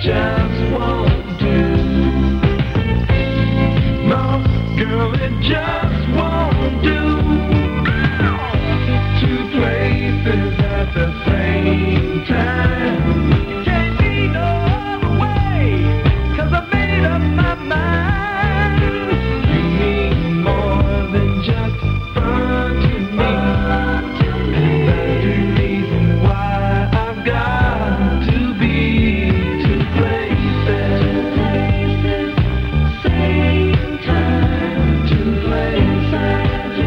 just won't do. No, girl, it just won't do. Two places at the same time. Can't be no other way, 'cause I made up my mind. You mean more than just fun to me. That's the reason why I've got to be two places, same time, two places,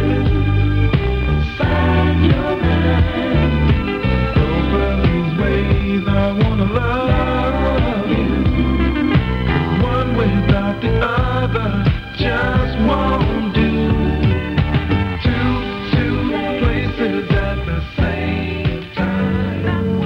find your mind. Over these ways I wanna love you. One without the other just won't do. Two places at the same time.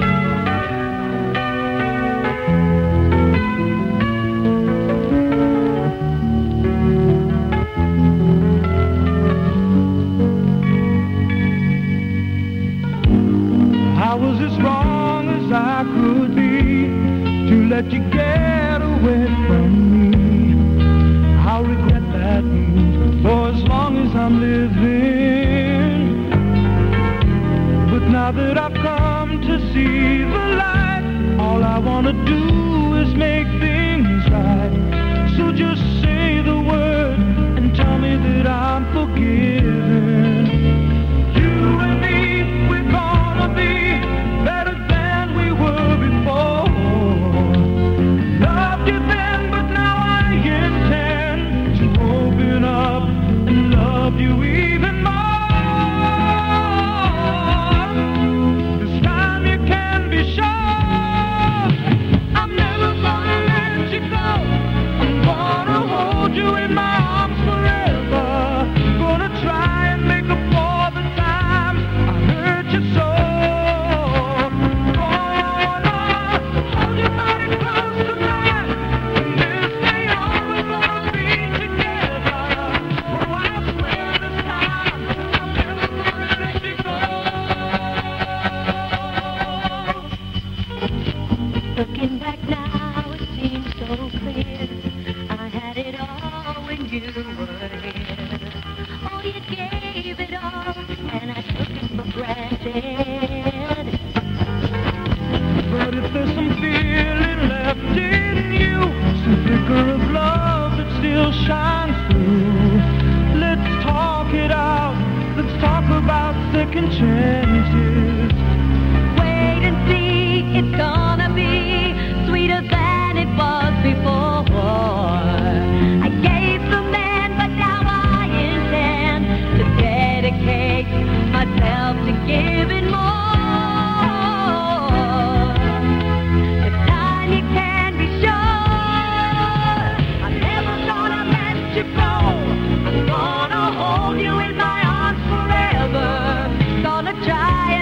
I was as wrong as I could be to let you get away from me. I'll regret that move for as long as I'm living. But now that I've come to see the light, all I wanna do is make things right. So just say the word and tell me that I'm forgiven. You and me, we're gonna be better than we were before. Loved you then, but now I intend to open up and love you even more. This time you can be sure I'm never gonna let you go. I'm gonna hold you in my arms forever. Gonna try and make up for the time I hurt you so. Gonna hold your body close to mine, and this day on we're gonna be together. Oh, I swear this time I'm never gonna let you go. Looking back now, it seems so clear. I had it all when you were here. Oh, you gave it all, and I took it for granted. But if there's some feeling left in you, some flicker of love that still shines through, let's talk it out. Let's talk about second chances. Wait and see, it's gonna be sweeter than it was before. I gave some men, but now I intend to dedicate myself to giving more. This time you can be sure I'm never gonna let you go. I'm gonna hold you in my arms forever. Gonna try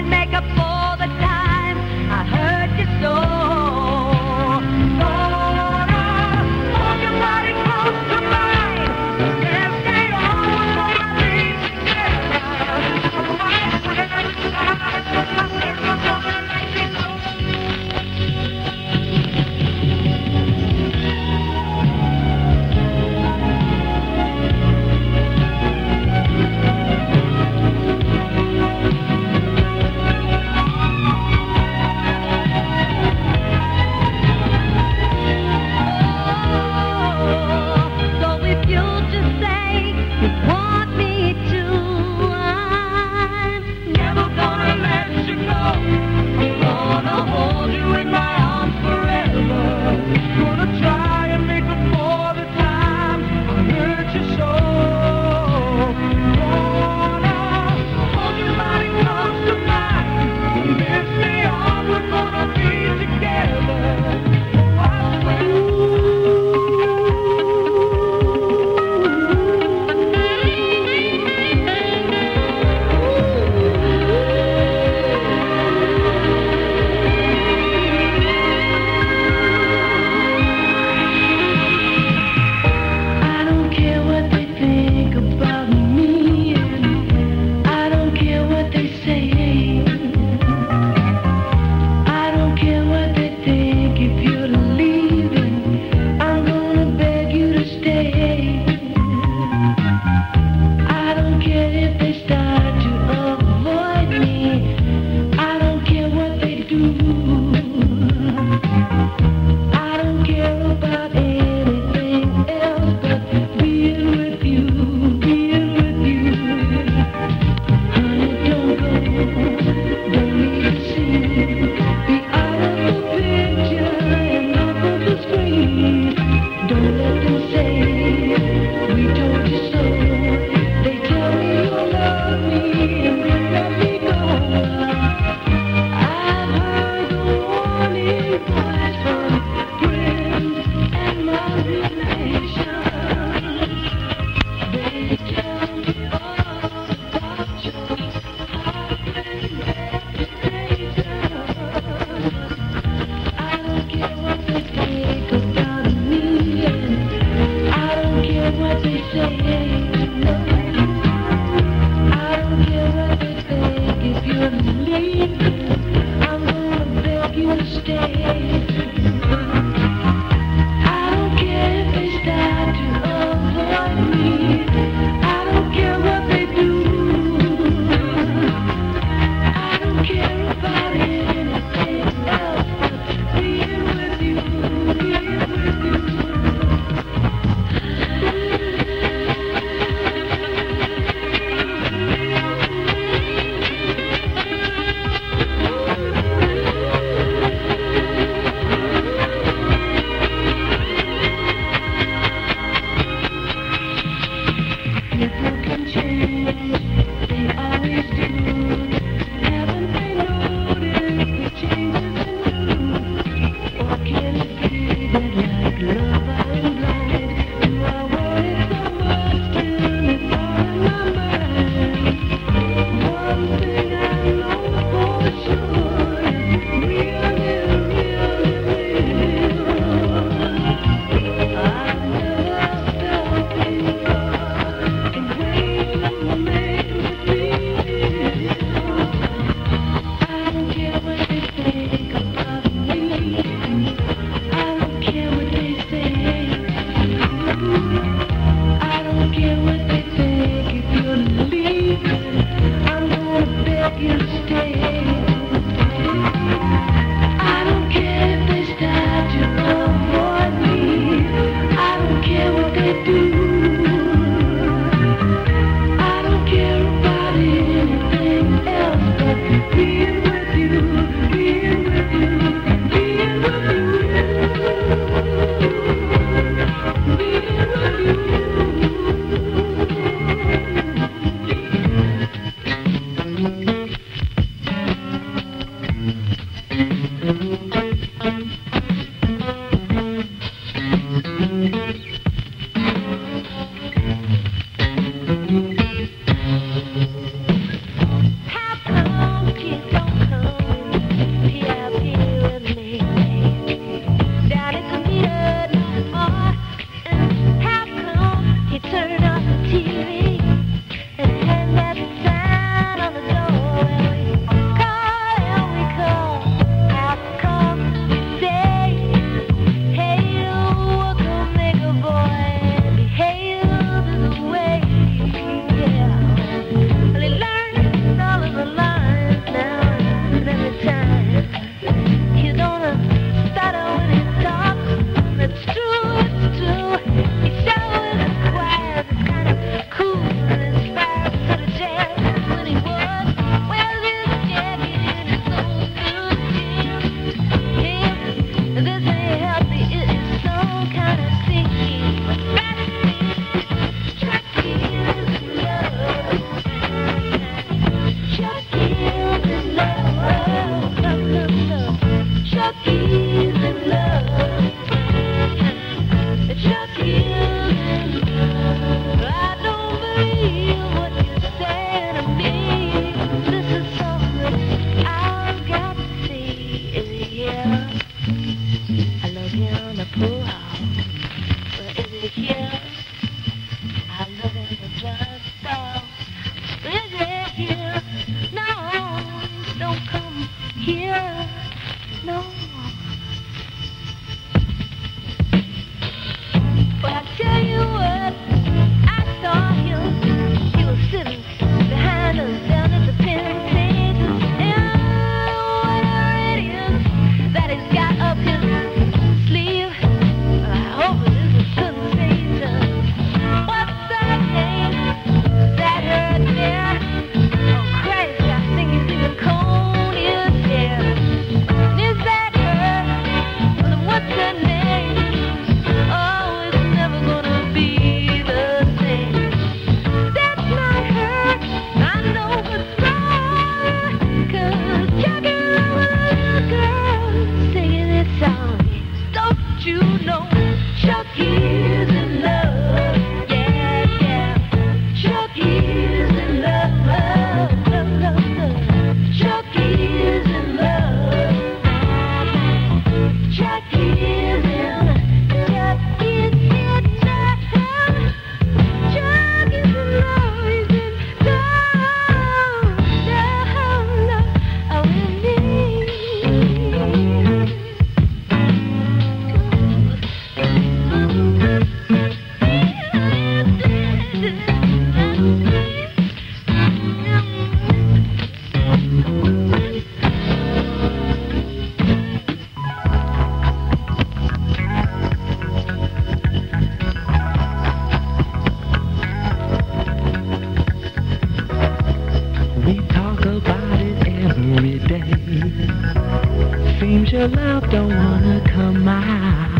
Seems your love don't wanna come my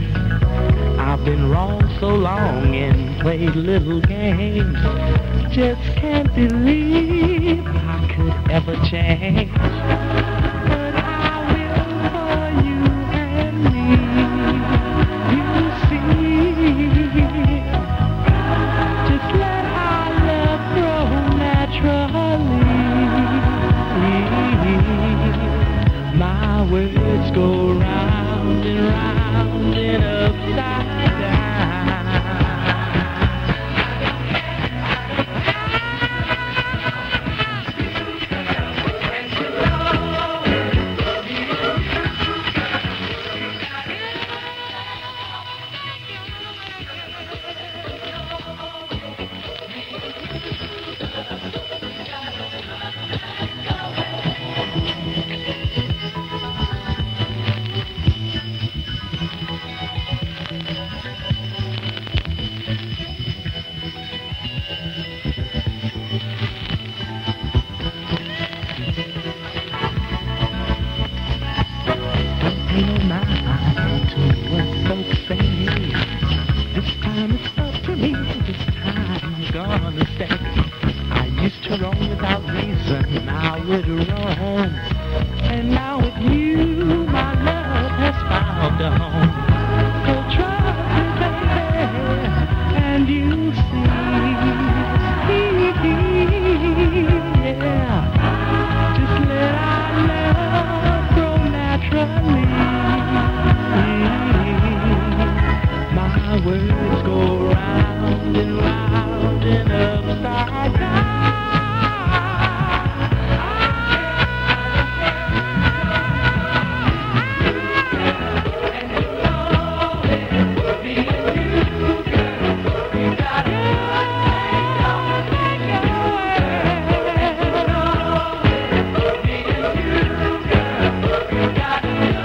way. I've been wrong so long and played little games. Just can't believe I could ever change. But I will for you and me. You see, just let our love grow naturally. My words go round and round and upside down.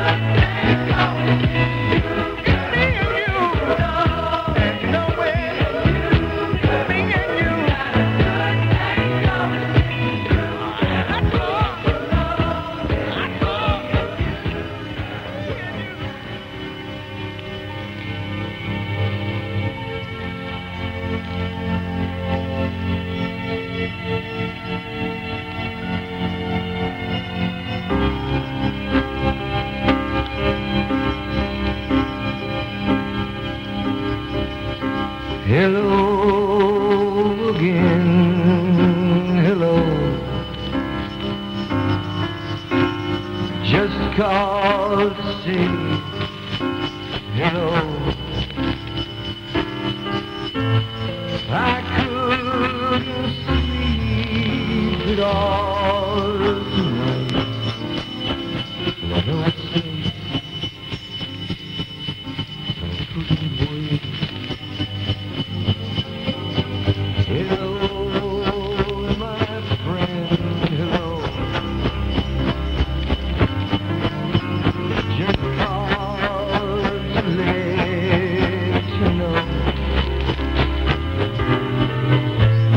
Hello again, hello. Just called to say hello. I couldn't sleep at all tonight. And I know it's late, but I couldn't wait. Hello, my friend, hello. Just called to let you know I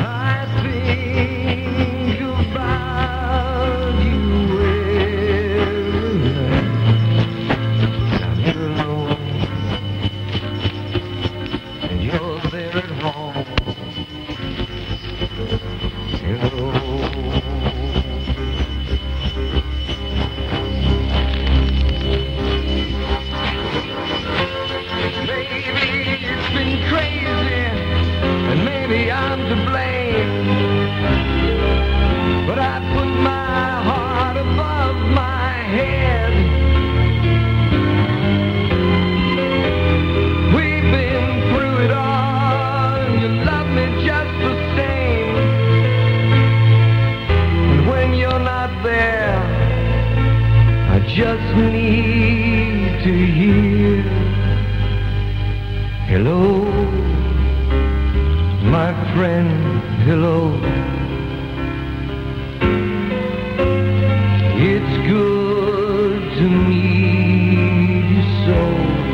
think about you every night. I'm here alone, and you're there at home. Hello. Maybe it's been crazy, and maybe I'm to blame, but I put my heart above my head. We've been through it all, and you love me just the same. When you're not there, I just need to hear hello, my friend, hello. It's good to meet you so.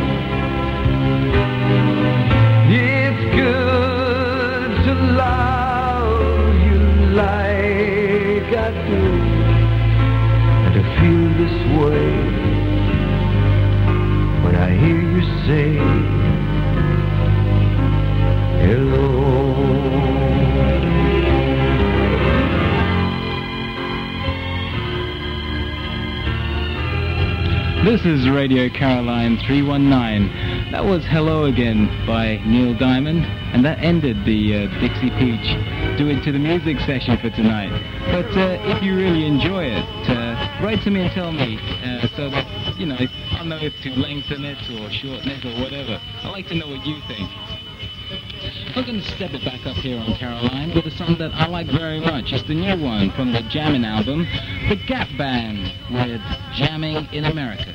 It's good to love you like I do, and to feel this way when I hear you say hello. This is Radio Caroline 319. That was Hello Again by Neil Diamond, and that ended the Dixie Peach Do It to the Music session for tonight. But if you really enjoy it, write to me and tell me so that, I'll know if to lengthen it or shorten it or whatever. I'd like to know what you think. We're going to step it back up here on Caroline with a song that I like very much. It's the new one from the Jammin' album, The Gap Band with Jamming in America.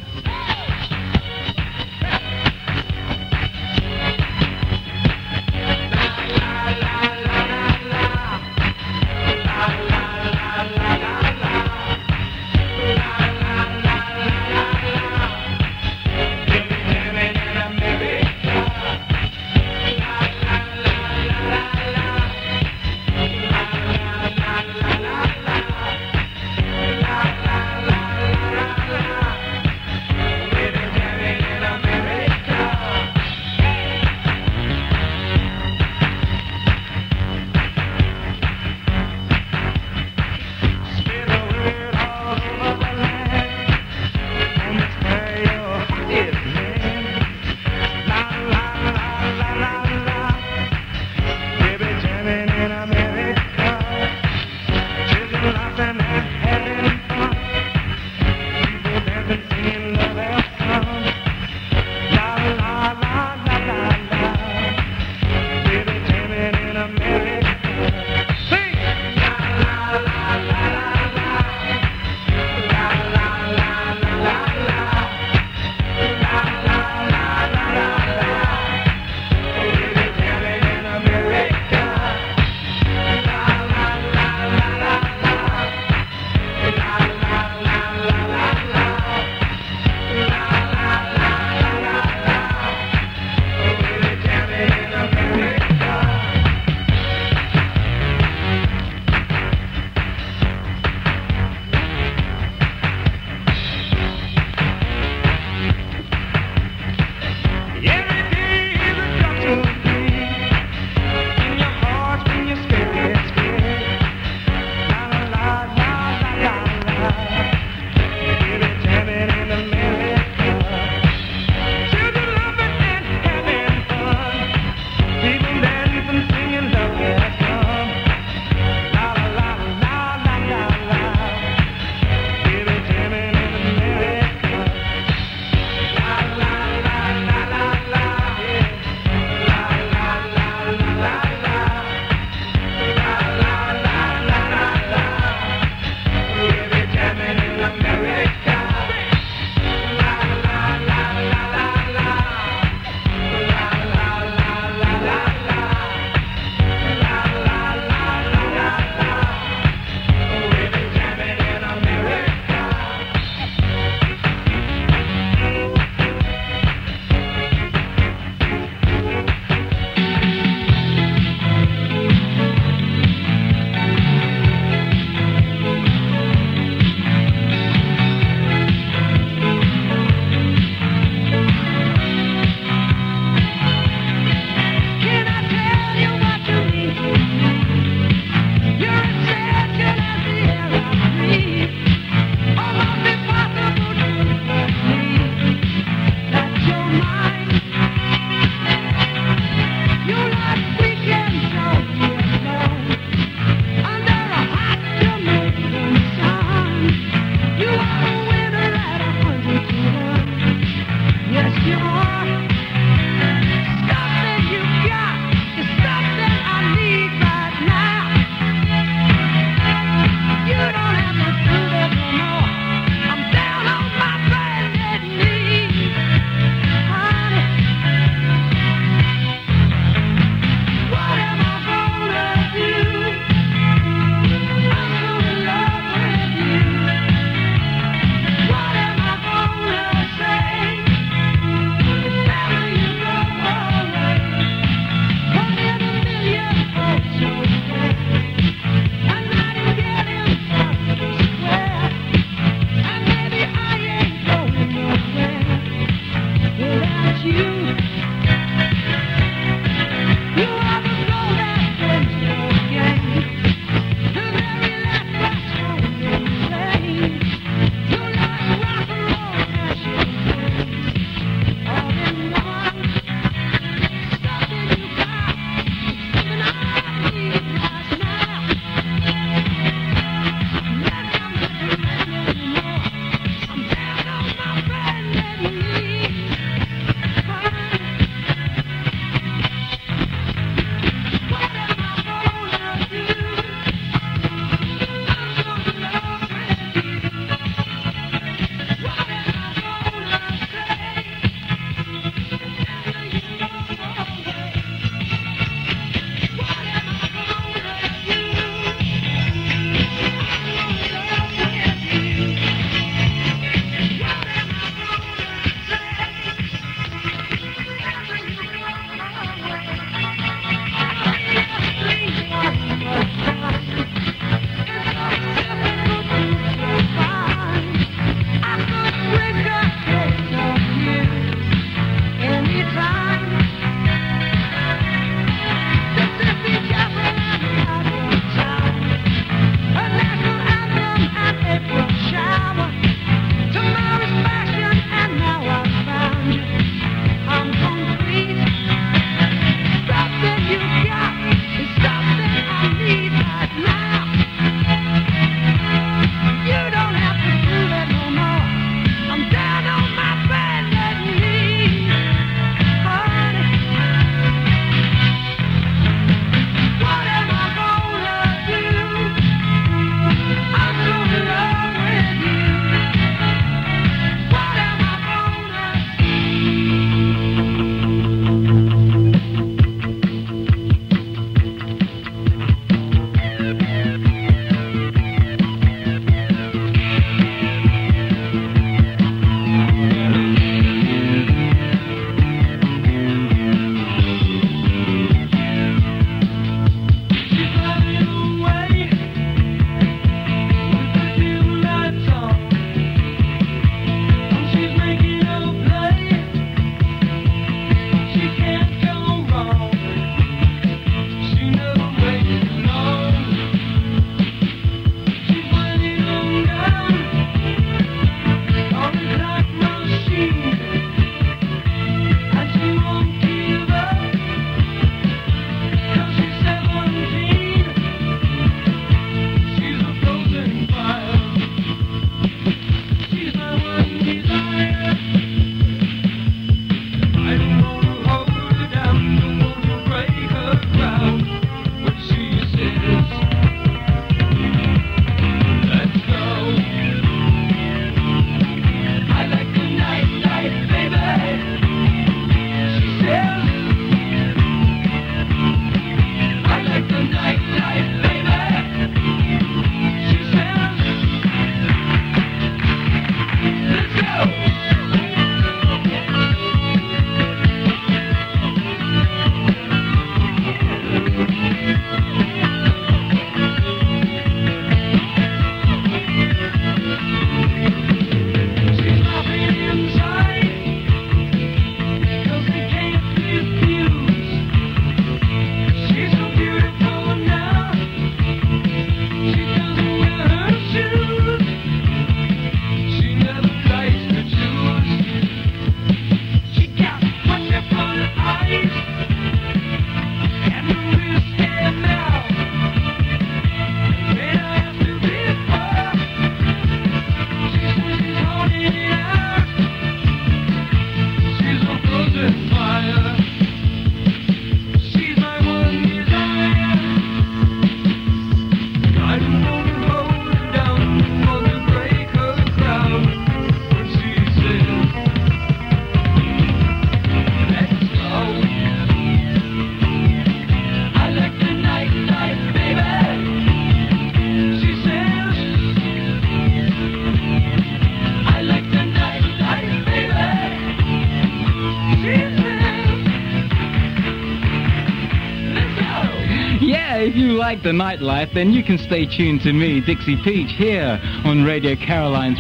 if you like the nightlife, then you can stay tuned to me, Dixie Peach, here on Radio Caroline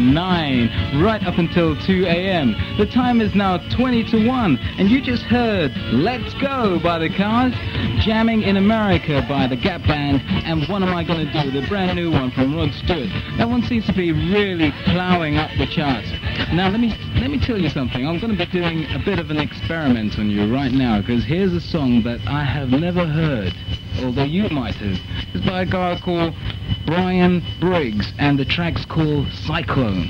319, right up until 2 a.m. The time is now 20 to 1, and you just heard Let's Go by The Cars, Jamming in America by the Gap Band, and What Am I Gonna Do, the brand new one from Rod Stewart. That one seems to be really plowing up the charts. Now, let me tell you something. I'm going to be doing a bit of an experiment on you right now, because here's a song that I have never heard, although you might have. It's by a guy called Brian Briggs, and the track's called Cyclone.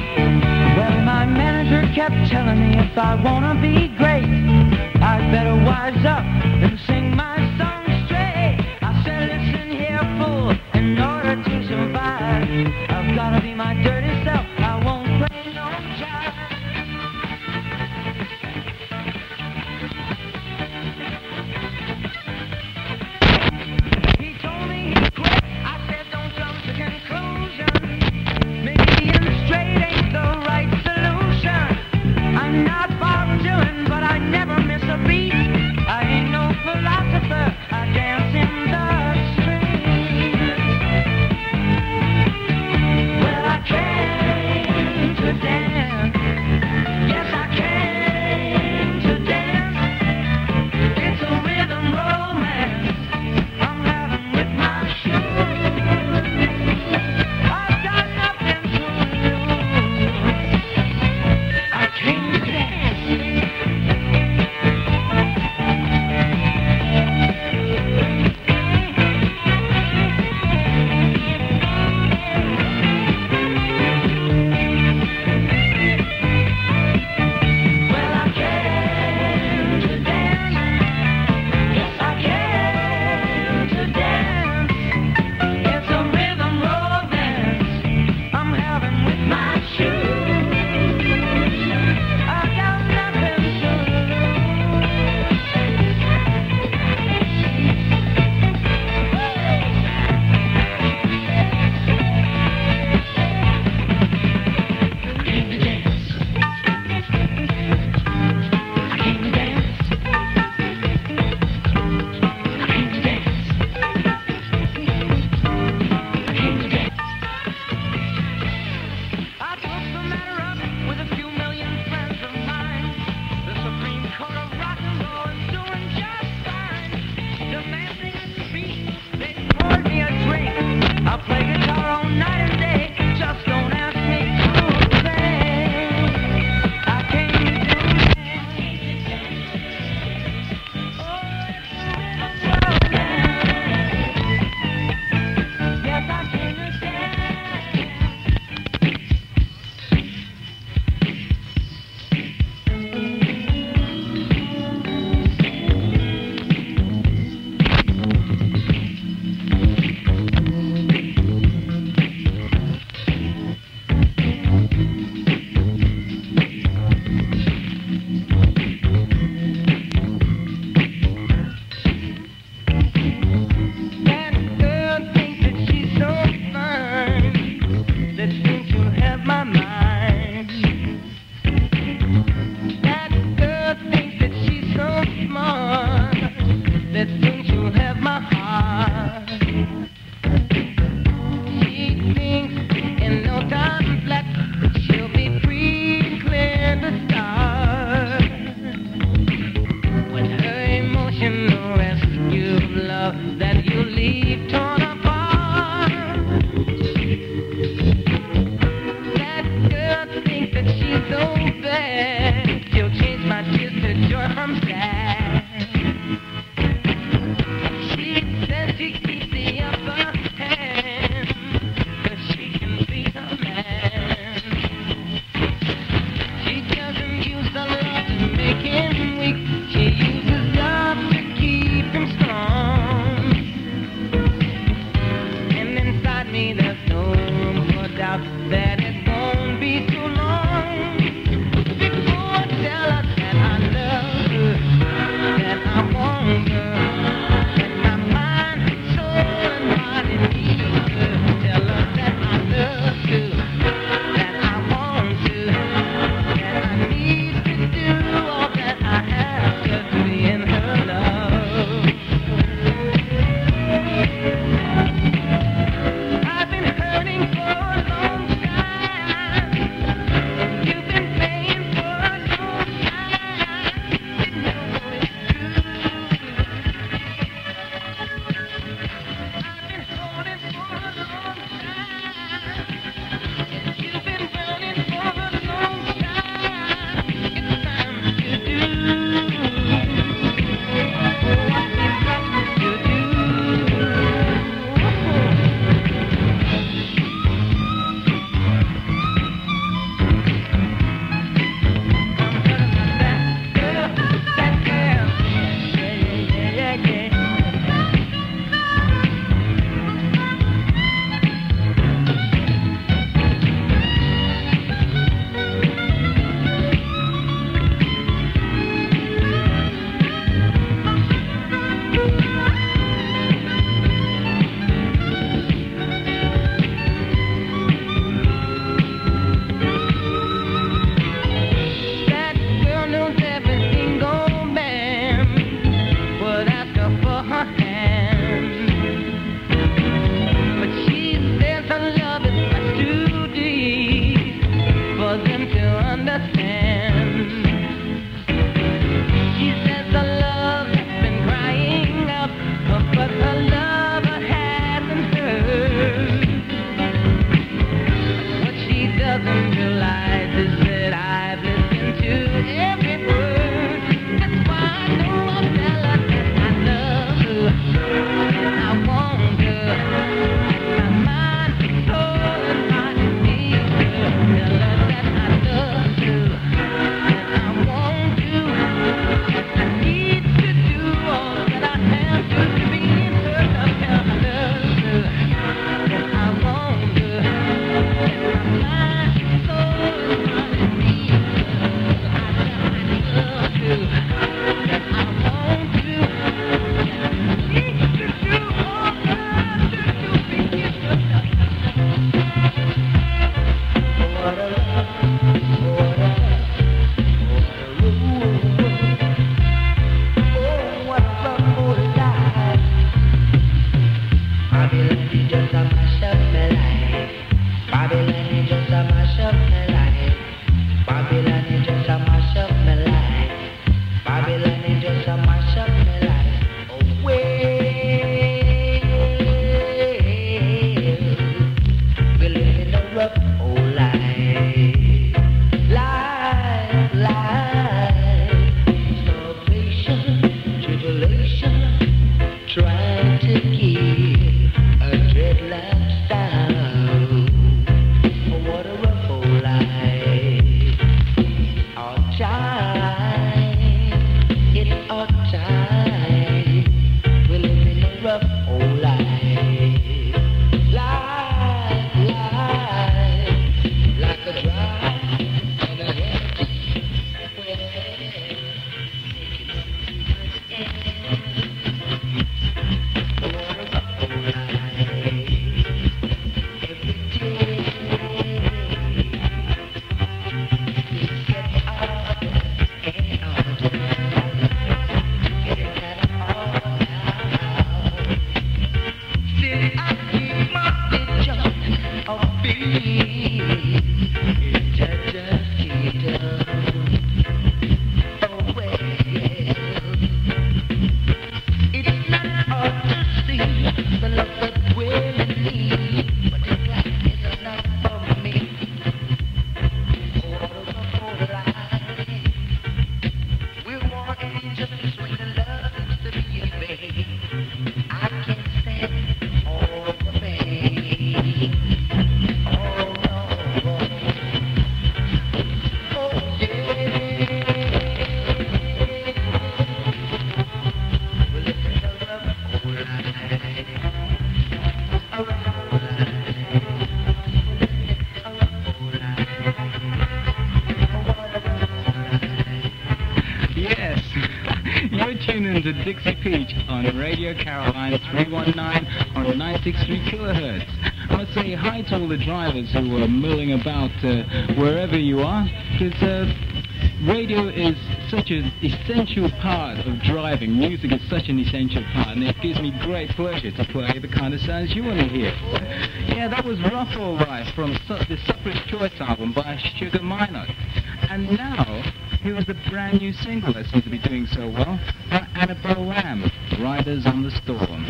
kept telling me if I wanna be great, I'd better wise up and sing my song straight. I said, listen here, fool, in order to survive, I've gotta be my dirty self. I won't play no jive. He told me he'd quit. I said, don't jump to conclusions. Maybe being straight ain't the right solution. I'm not far from doing, but I never miss a beat. I ain't no To Dixie Peach on Radio Caroline 319 on 963 kilohertz. I must say hi to all the drivers who are milling about wherever you are, because radio is such an essential part of driving. Music is such an essential part, and it gives me great pleasure to play the kind of sounds you want to hear. Yeah, that was Rough All Life from the Suffrage Choice album by Sugar Minott. And now, here is the brand new single that seems to be doing so well by Annabelle Lamb, Riders on the Storm.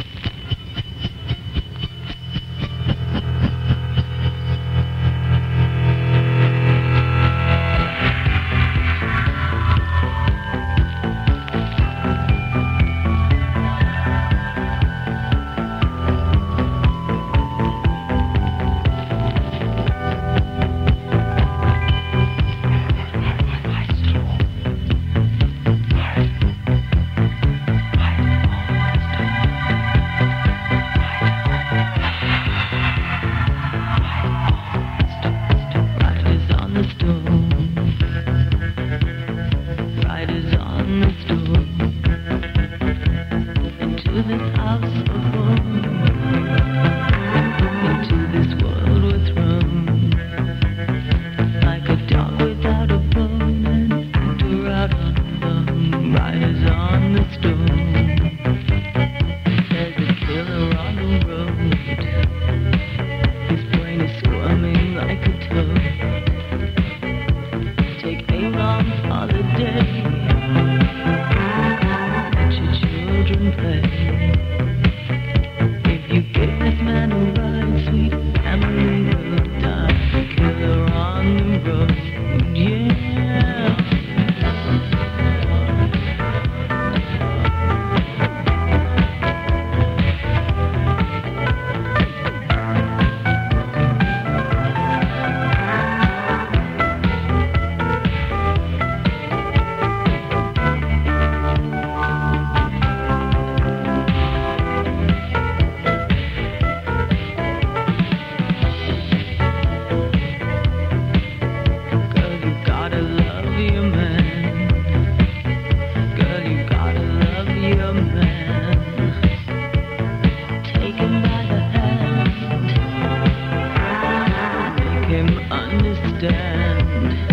Understand